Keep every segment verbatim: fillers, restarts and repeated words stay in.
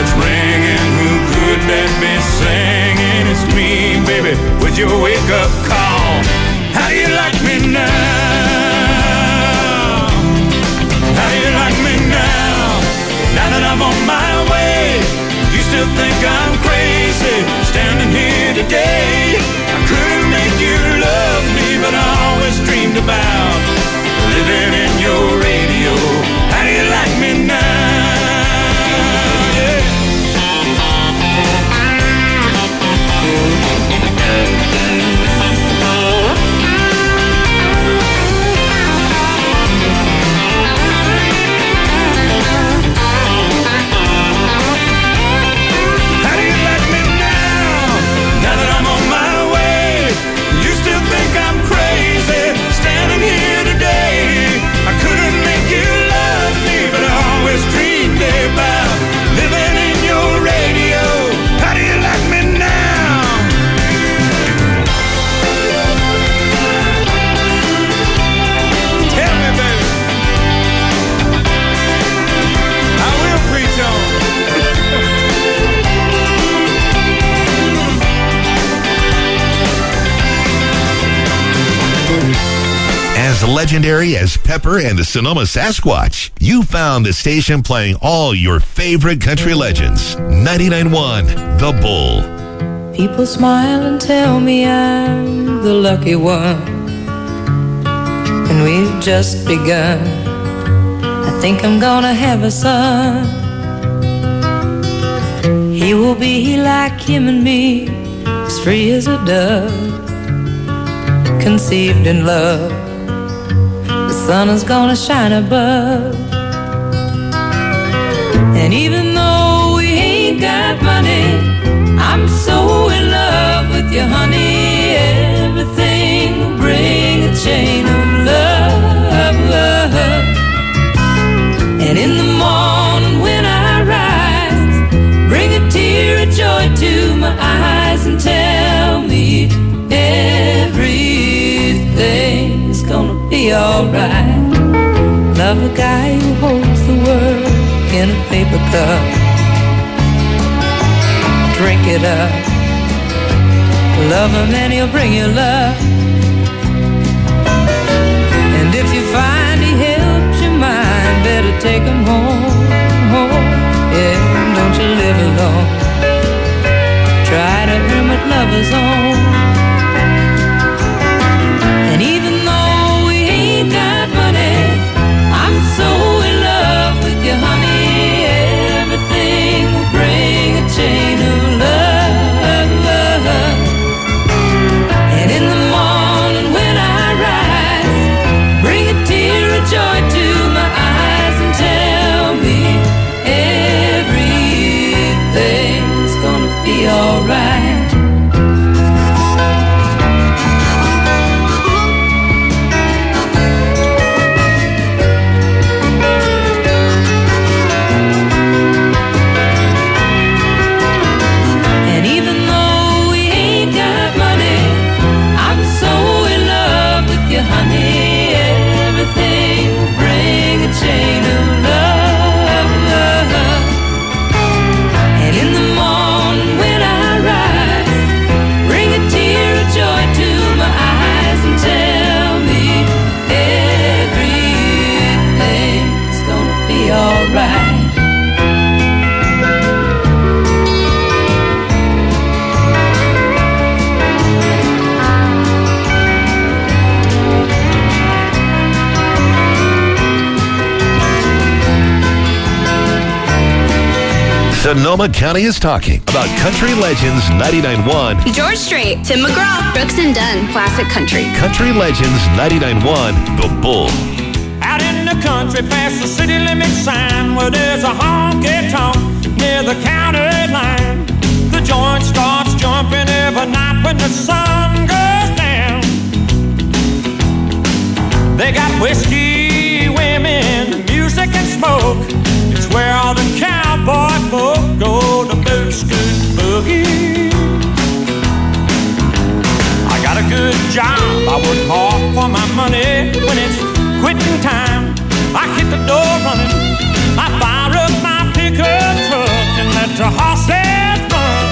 it's ringing. Who could that be singing? It's me, baby, with your wake-up call. How do you like me now? How do you like me now? Now that I'm on my way, you still think I'm crazy, standing here today. I couldn't make you love me, but I always dreamed about living in your radio. How do you like me now? Yeah. As legendary as Pepper and the Sonoma Sasquatch, you found the station playing all your favorite country legends. ninety-nine point one, The Bull. People smile and tell me I'm the lucky one, and we've just begun. I think I'm gonna have a son. He will be like him and me, as free as a dove, conceived in love. The sun is gonna shine above. And even though we ain't got money, I'm so in love with you, honey. Everything will bring a chain of love, love. And in the morning when I rise, bring a tear of joy to my eyes and tell me everything's gonna be alright. Love a guy who holds the world in a paper cup. Drink it up. Love him and he'll bring you love. And if you find he helps your mind, better take him home, home. Yeah, don't you live alone. Try to earn what love is on. And even though we ain't got money, I'm so in love with you, honey. Everything will bring a chain of love, love. And in the morning when I rise, bring a tear of joy to my eyes and tell me everything's gonna be alright. Chain of love, love. And in the morning when I rise, bring a tear of joy to my eyes and tell me everything's gonna be alright. Sonoma County is talking about Country Legends ninety-nine point one. George Strait, Tim McGraw, Brooks and Dunn, Classic Country. Country Legends ninety-nine point one, The Bull. Out in the country past the city limit sign, where there's a honky-tonk near the county line. The joint starts jumping every night when the sun goes down. They got whiskey, women, music and smoke. It's where all the cowboy folk go to boot scoot boogie. I got a good job, I work hard for my money. When it's quitting time, I hit the door running. I fire up my pickup truck and let let the horses run.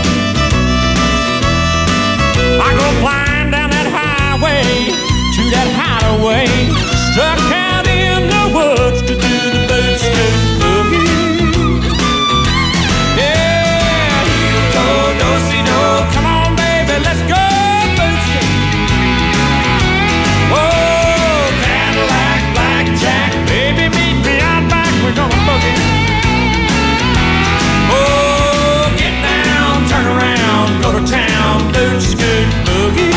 I go flying down that highway to that hideaway, stuck out in the woods to do the boot scoot boogie. Yeah, heel toe, do-si-do, come on baby, let's go boot scoot. Oh, Cadillac, blackjack, baby meet me out back, we're gonna boogie. Oh, get down, turn around, go to town, boot scoot boogie.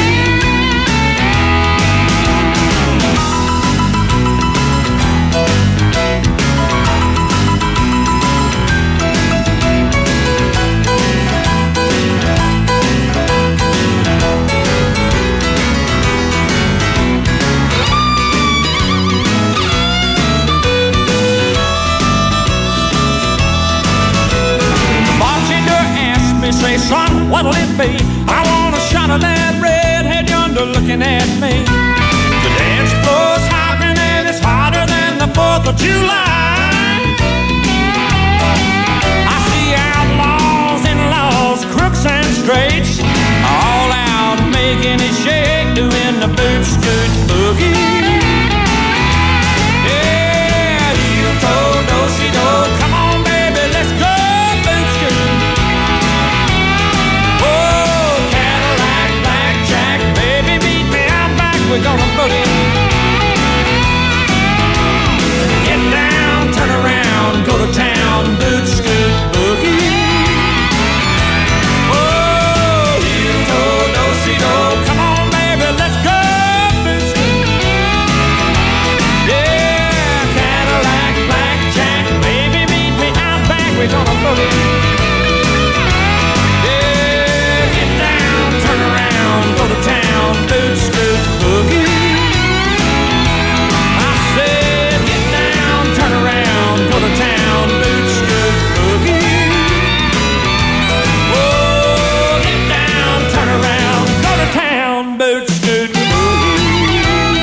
Say, son, what'll it be? I want a shot of that redhead yonder looking at me. The dance floor's hopping and it's hotter than the fourth of July. I see outlaws and laws, crooks and straights, all out making it shake, doing the boot scoot boogie. Yeah, heel toe, do-si-do, come on baby, let's go boot scoot. We're gonna boogie. Get down, turn around, go to town, boot scoot boogie. Oh, heel toe, do-si-do, come on baby, let's go boot scoot. Yeah, Cadillac, blackjack, baby meet me out back, we're gonna boogie. Yeah, get down, turn around, go to town, boot scoot boogie. I said get down, turn around, go to town, boot scoot boogie. Oh, get down, turn around, go to town, boot scoot boogie.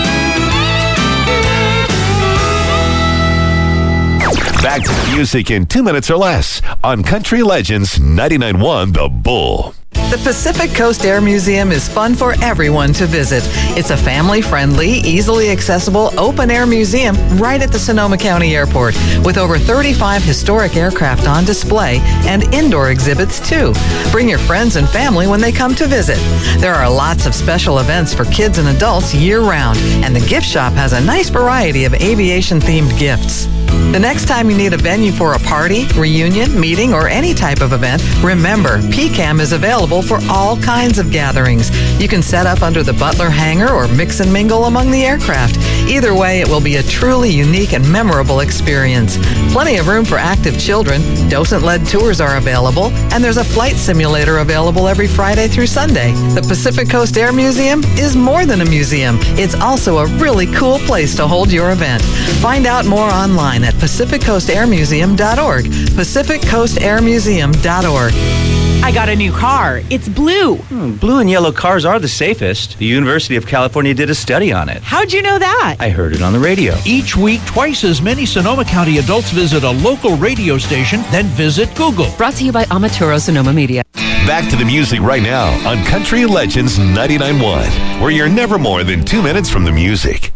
Back to the music in two minutes or less on Country Legends ninety-nine point one The Bull. The Pacific Coast Air Museum is fun for everyone to visit. It's a family-friendly, easily accessible, open-air museum right at the Sonoma County Airport with over thirty-five historic aircraft on display and indoor exhibits, too. Bring your friends and family when they come to visit. There are lots of special events for kids and adults year-round, and the gift shop has a nice variety of aviation-themed gifts. The next time you need a venue for a party, reunion, meeting, or any type of event, remember, P CAM is available for all kinds of gatherings. You can set up under the Butler hangar or mix and mingle among the aircraft. Either way, it will be a truly unique and memorable experience. Plenty of room for active children, docent-led tours are available, and there's a flight simulator available every Friday through Sunday. The Pacific Coast Air Museum is more than a museum. It's also a really cool place to hold your event. Find out more online at pacific coast air museum dot org. pacific coast air museum dot org. I got a new car. It's blue. Hmm, blue and yellow cars are the safest. The University of California did a study on it. How'd you know that? I heard it on the radio. Each week, twice as many Sonoma County adults visit a local radio station than visit Google. Brought to you by Amaturo Sonoma Media. Back to the music right now on Country Legends ninety-nine point one, where you're never more than two minutes from the music.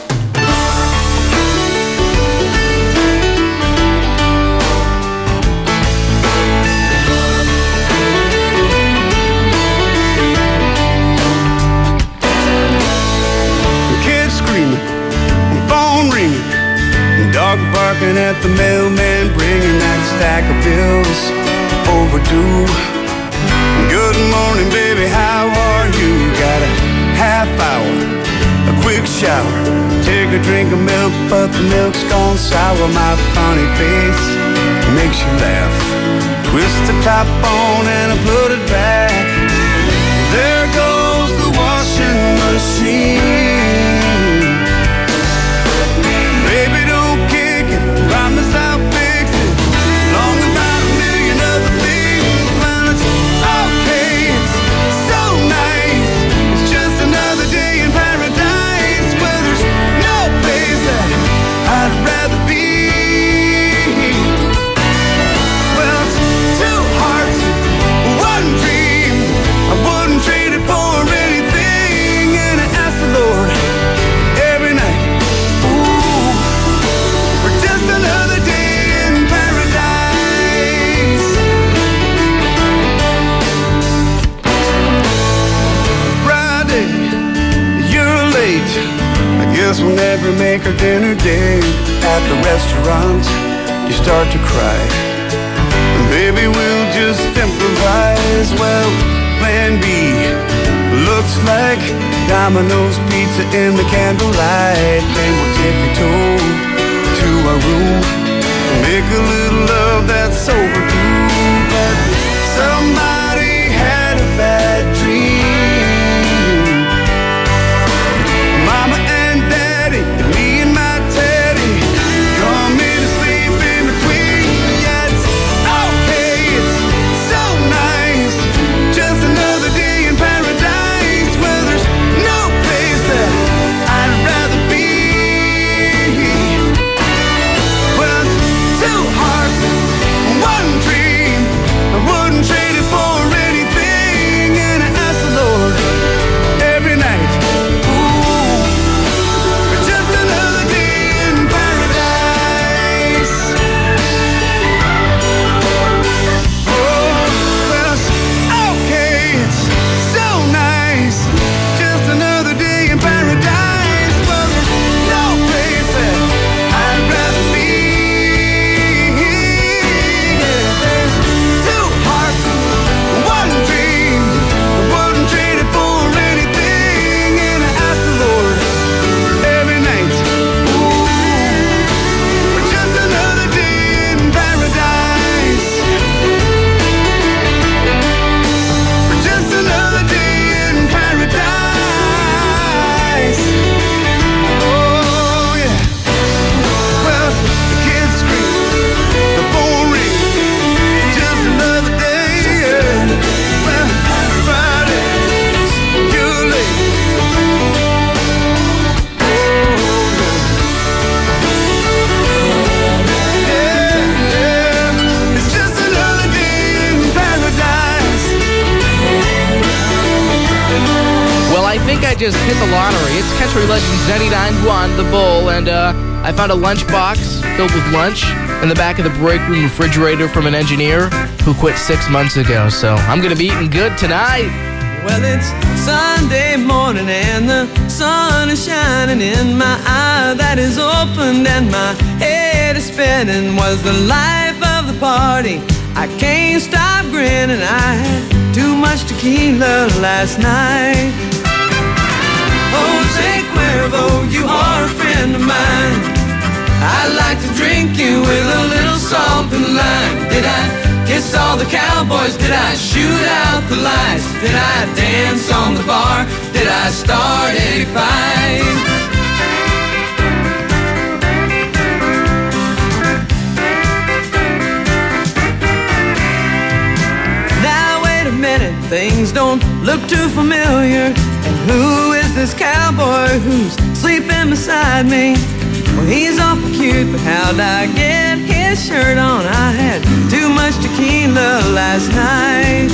Dog barking at the mailman, bringing that stack of bills overdue. Good morning, baby, how are you? Got a half hour, a quick shower, take a drink of milk, but the milk's gone sour. My funny face makes you laugh. Twist the top on and I put it back. There goes the washing machine. Baby, don't kick it, promise I'll fix it. Long about a million other things. Well, it's okay, it's so nice. It's just another day in paradise where there's no place that I'd rather be. Well, it's too hard. never make our dinner date at the restaurant, you start to cry. And baby, we'll just improvise. Well, plan B looks like Domino's pizza in the candlelight. Then we'll tippy-toe to our room, make a little love that's overdue. But somebody had a bad dream. Mama and Daddy, and me and my Teddy, coming to sleep in between. Yeah, it's okay, it's so nice, just another day in paradise, where there's no place that I'd rather be. Well, it's two hearts, one dream, I wouldn't trade it for anything. And I ask the Lord every night, ooh, for just another day in paradise. Oh, well, it's okay, it's so nice, just another day in paradise. Well, there's no place that I'd rather be. Yeah, there's two hearts, one dream, I wouldn't trade it for anything. And I ask the Lord every night, ooh, for just another day in paradise, for just another day in paradise. Oh yeah. Well, the kids scream, the phone rings, just another day. Yeah. Well, Friday, you're late. Yeah, yeah. It's just another day in paradise. Well, I think I just hit the lottery. It's Country Legends ninety-nine who on the Bull, and uh, I found a lunchbox filled with lunch in the back of the break room refrigerator from an engineer who quit six months ago. So I'm going to be eating good tonight. Well, it's Sunday morning and the sun is shining in my eye that is opened and my head is spinning. Was the life of the party, I can't stop grinning. I had too much tequila last night. Jose Cuervo, you are a friend of mine. I like to drink you with a little salt and lime. Did I kiss all the cowboys? Did I shoot out the lights? Did I dance on the bar? Did I start a fight? Now wait a minute, things don't look too familiar. And who is this cowboy who's sleeping beside me? Well, he's awful cute, but how'd I get his shirt on? I had too much tequila last night.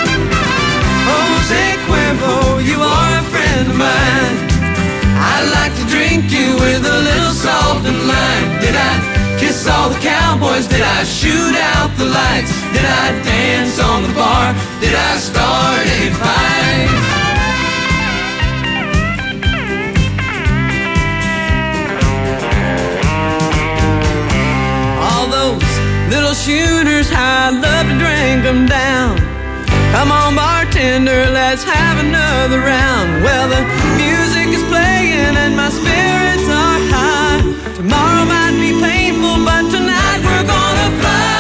Jose Cuervo, you are a friend of mine. I like to drink you with a little salt and lime. Did I kiss all the cowboys? Did I shoot out the lights? Did I dance on the bar? Did I start a fight? Little shooters, how I love to drink them down. Come on, bartender, let's have another round. Well, the music is playing and my spirits are high. Tomorrow might be painful, but tonight we're gonna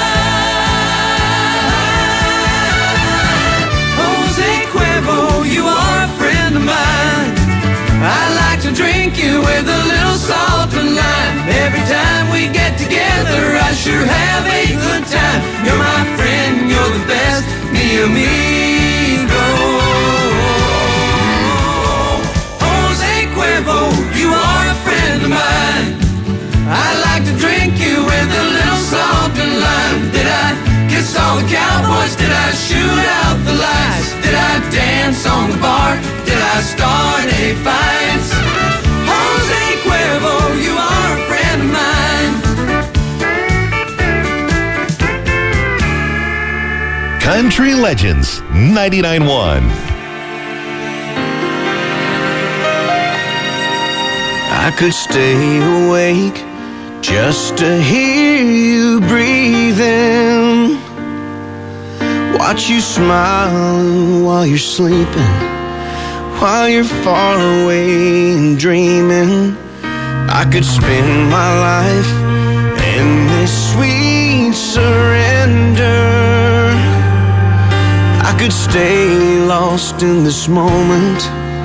fly. Jose Cuervo, you are a friend of mine. I like to drink you with a little salt and lime. Every time we get together, I sure have a good time. You're my friend, you're the best, mi amigo. Jose Cuervo, you are a friend of mine. I like to drink you with a little salt and lime. Did I kiss all the cowboys? Did I shoot out the lights? Did I dance on the bar? Did I start a fight? Jose Cuervo, you are a friend of mine. Country Legends ninety-nine point one. I could stay awake just to hear you breathing, watch you smile while you're sleeping, while you're far away and dreaming. I could spend my life in this sweet surrender. I could stay lost in this moment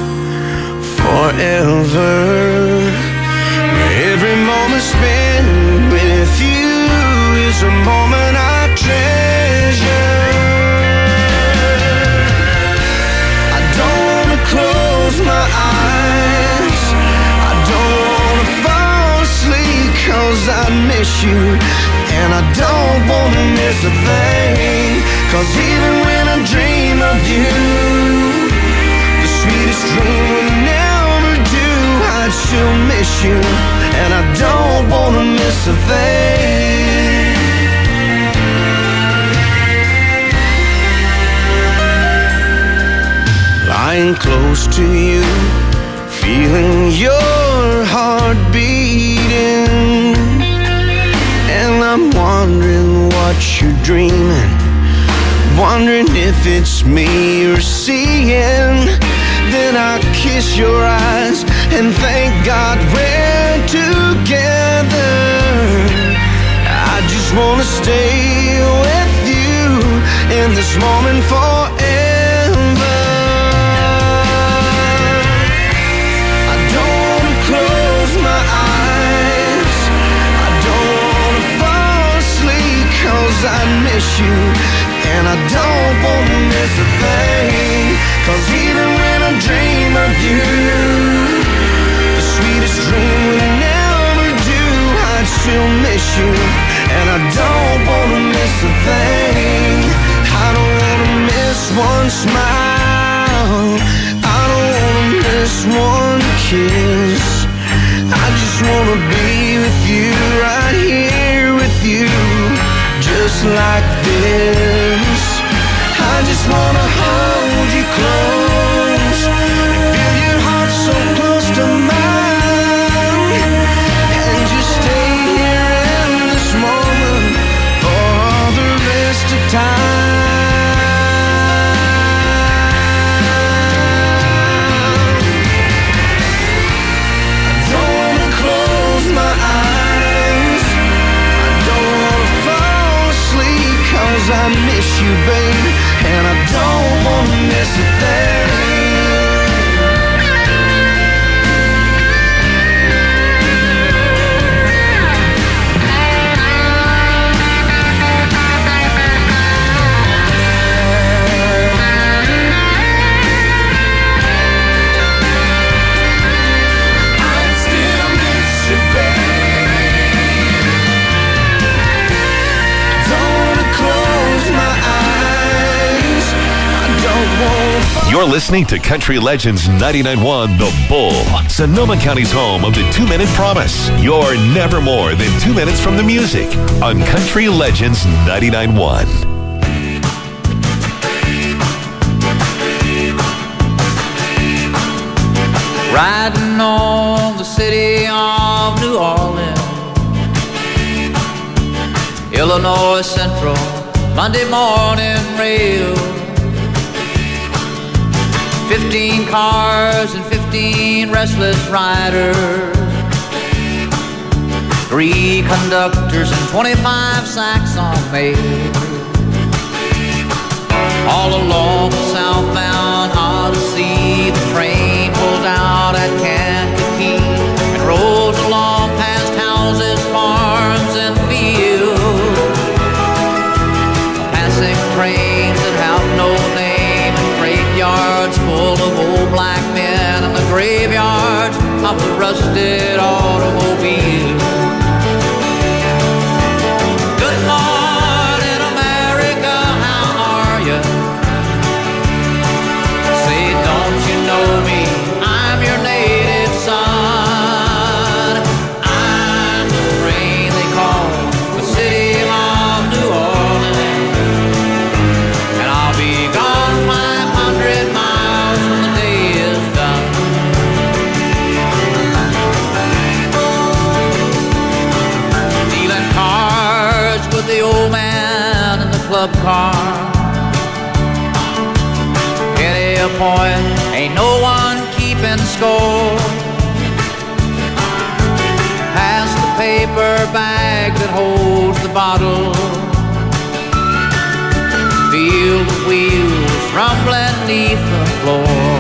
forever. Every moment spent with you is a moment I treasure. I don't wanna close my eyes, I don't wanna fall asleep, 'cause I miss you, and I don't wanna miss a thing. 'Cause even when I dream of you, the sweetest dream will never do. I'd still miss you, and I don't wanna miss a thing. Lying close to you, feeling your heart beating, and I'm wondering what you're dreaming, wondering if it's me you're seeing. Then I kiss your eyes and thank God we're together. I just wanna stay with you in this moment forever. I don't wanna close my eyes, I don't wanna fall asleep, 'cause I miss you, and I don't wanna miss a thing. 'Cause even when I dream of you, the sweetest dream will never do. I'd still miss you, and I don't wanna miss a thing. I don't wanna miss one smile, I don't wanna miss one kiss. I just wanna be with you, right here with you, just like this. I just wanna hold you close and feel your heart so close to mine, and just stay here in this moment for all the rest of time. I don't wanna close my eyes, I don't wanna fall asleep, 'cause I miss you, baby, and I don't wanna miss a thing. I still miss you, baby. Don't wanna close my eyes, I don't wanna. You're listening to Country Legends ninety-nine point one The Bull, Sonoma County's home of the two-minute promise. You're never more than two minutes from the music on Country Legends ninety-nine point one. Riding on the city of New Orleans, Illinois Central, Monday morning rail. Fifteen cars and fifteen restless riders, three conductors and twenty-five sacks on mail. All along the southbound Odyssey, the train pulls out at Kankakee and rolls along past houses, farms, and fields, passing trains that have no name and freight yards full of old black men and the graveyards of the rusted automobiles. Good morning, America, how are you? club car. Pity a point, ain't no one keeping score. Pass the paper bag that holds the bottle. Feel the wheels rumbling beneath the floor.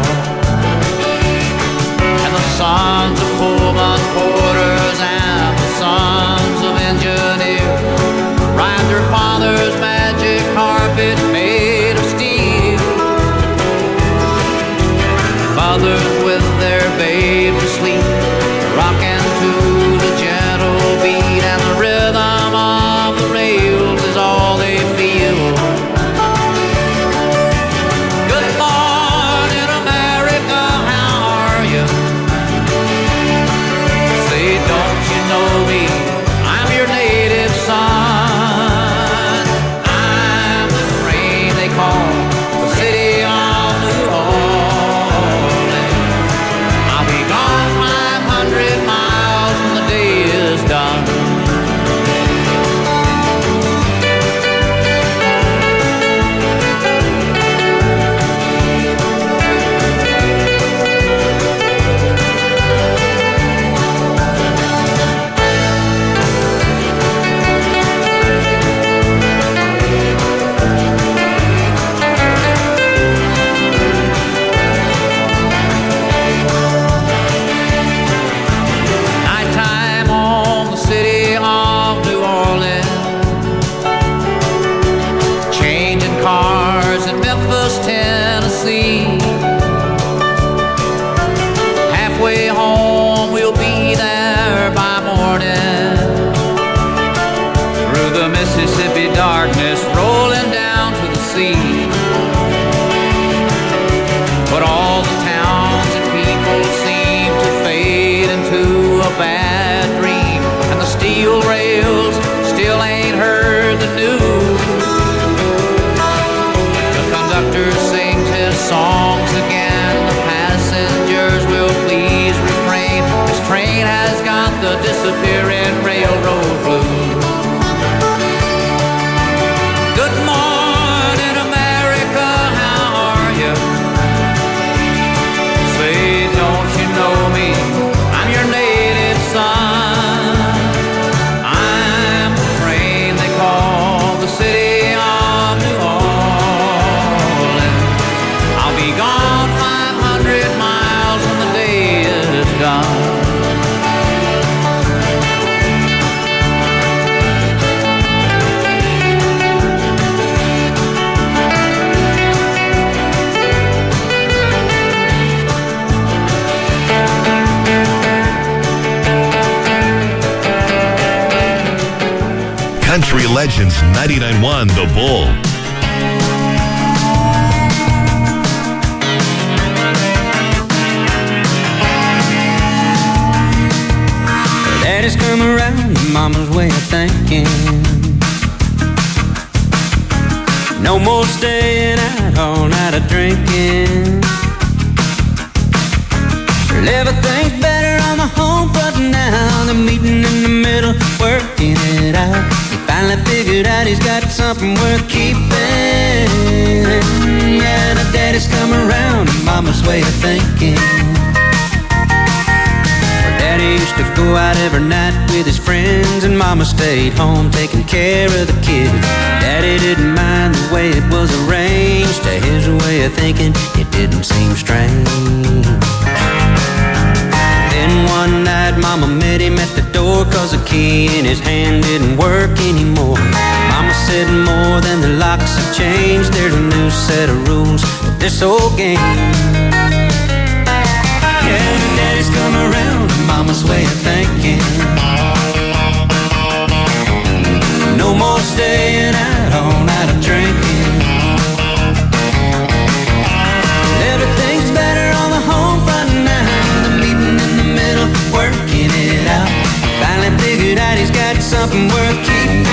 And the sons of Pullman porters and the sons of engineers ride their father's magic carpet made of steel. Mothers with their babes asleep, rocking to the gentle beat, and the rhythm of the rails is all they feel. Good morning, America, how are you? Say, don't you know me? I'm your native son. I'm the train they call the city of New Orleans. I'll be gone five hundred miles when the day is done. Nighttime on the city of New Orleans, changing cars in Memphis, Tennessee. Halfway home, we'll be there by morning. Through the Mississippi darkness, rolling down to the sea. But all the towns and people seem to fade into a bad dream, and the steel rails still ain't heard the news. The conductor sings his songs again, the passengers will please refrain. This train has got the disappearing railroad blues. Good morning, America, how are you? Say, don't you know me? I'm your native son. I'm the train they call the city of New Orleans. I'll be gone five hundred miles when the day is done. Country Legends ninety-nine point one The Bull. Daddy's come around, mama's way of thinking. No more staying out all night of drinking. Well, everything's better on the home front now. They're meeting in the middle, working it out. He finally figured out he's got something worth keeping. Yeah, the daddy's come around, mama's way of thinking. Daddy used to go out every night with his friends, and mama stayed home taking care of the kids. Daddy didn't mind the way it was arranged. To his way of thinking, it didn't seem strange. Then one night mama met him at the door, cause the key in his hand didn't work anymore. Mama said more than the locks have changed. There's a new set of rules to this old game. Yeah, daddy's come around, mama's way of thinking. No more staying out all night of drinking. Everything's better on the home front now. The meeting in the middle, working it out. Finally figured out he's got something worth keeping.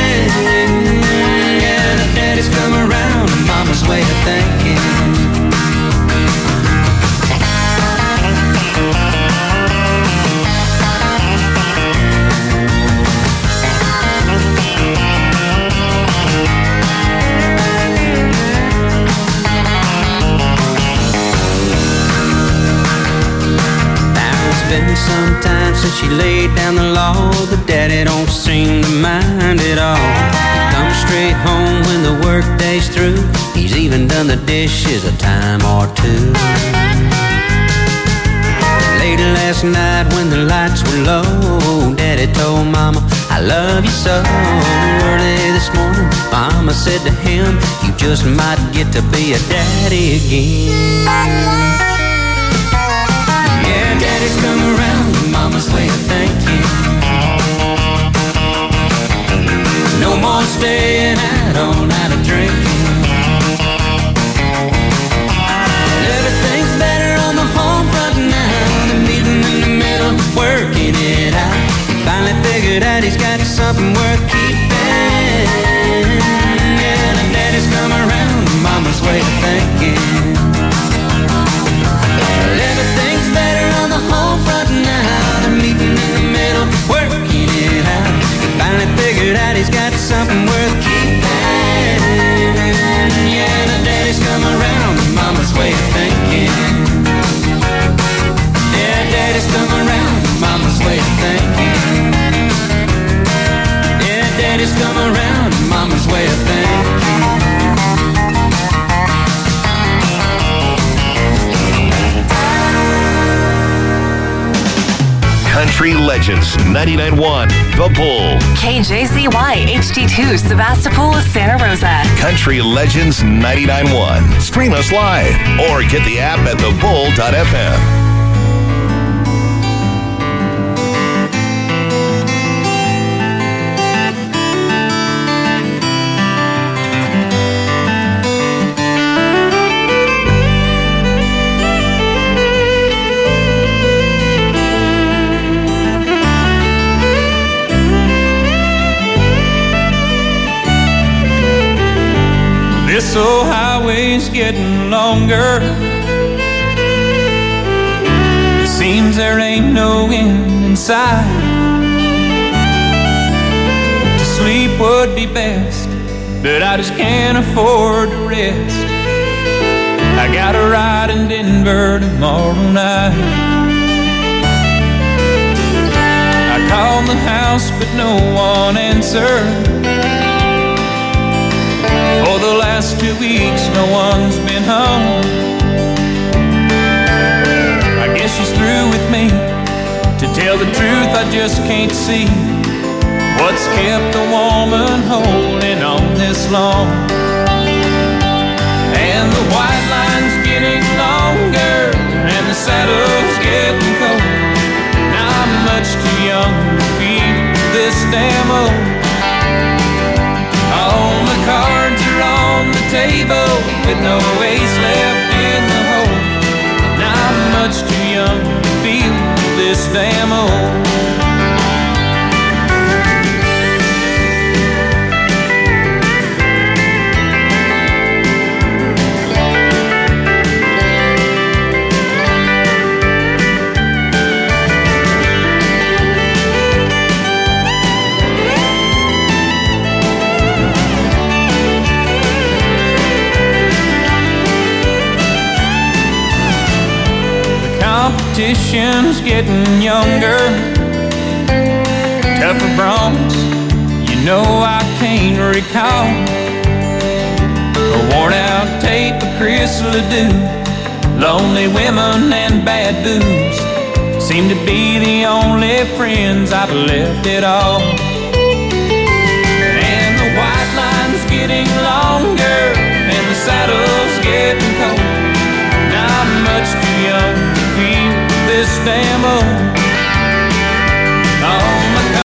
Yeah, the daddy's come around, mama's way of thinking. sometimes since she laid down the law, but Daddy don't seem to mind at all. He comes straight home when the workday's through. He's even done the dishes a time or two. Late last night when the lights were low, Daddy told Mama, I love you so. Early this morning, Mama said to him, you just might get to be a daddy again. Yeah, Daddy's come around to Mama's way of thinking. No more staying out all night of drinking. Everything's better on the home front now. The meeting in the middle, working it out. He finally figured out he's got something worth keeping. Yeah, the Daddy's come around to Mama's way of thinking. Everything's better on the home front now. The meeting in the middle, working it out. He finally figured out he's got something worth keeping. Yeah, the Daddy's come around to Mama's way of thinking. Yeah, Daddy's come around to Mama's way of thinking. Yeah, Daddy's come around to Mama's way of thinking. Country Legends ninety-nine point one, The Bull. K J Z Y H D two, Sebastopol, Santa Rosa. Country Legends ninety-nine point one. Stream us live or get the app at the bull dot f m. This old highway's getting longer. It seems there ain't no end in sight. To sleep would be best, but I just can't afford to rest. I got a ride in Denver tomorrow night. I called the house, but no one answered. For the last two weeks, no one's been home. I guess she's through with me. To tell the truth, I just can't see what's kept a woman holding on this long. And the white line's getting longer, and the saddle's getting cold. Now I'm much too young to feel this damn old. All the cards are on the table with no ace left in the hole. Now I'm much too young to feel this damn old. Competition's getting younger, tougher broncs, you know I can't recall. A worn out tape of Chris Ledoux, lonely women and bad booze seem to be the only friends I've left at all. And the white line's getting longer, and the saddle's getting cold. Now I'm much too young to feel this damn old.